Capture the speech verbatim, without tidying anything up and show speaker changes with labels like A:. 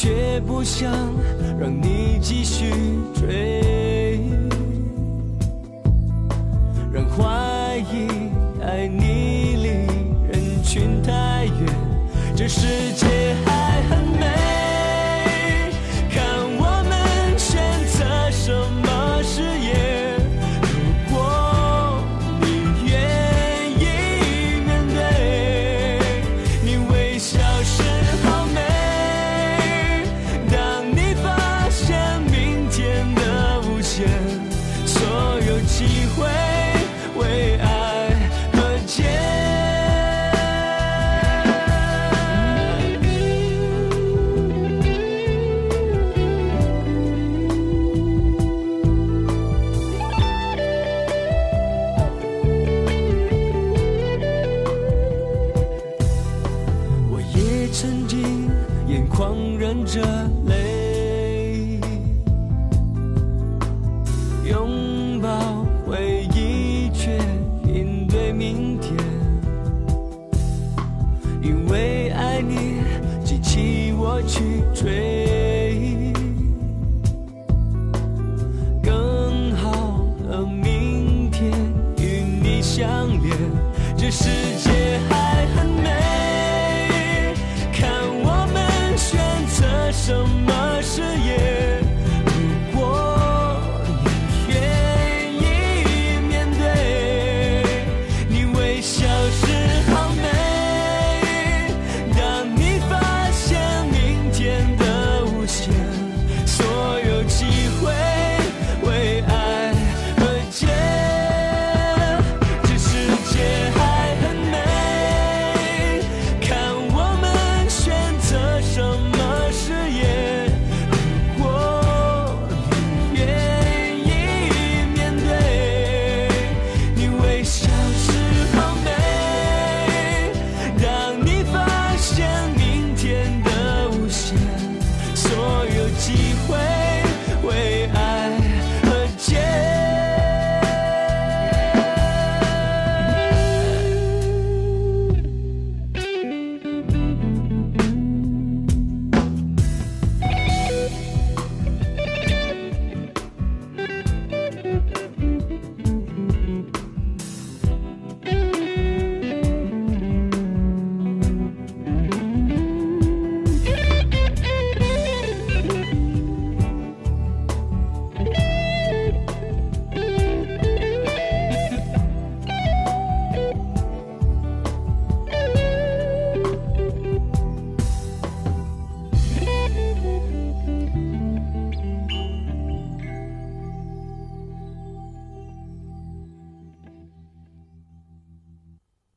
A: 却不想让你继续追，让怀疑爱你离人群太远，这世界还很美，看我们选择什么事业。如果你愿意面对，你微笑时好美，当你发现明天的无限，所有机会为爱和解。我也曾经眼眶忍着泪，拥抱回忆却面对明天，因为爱你激起我去追更好的明天，与你相连，这是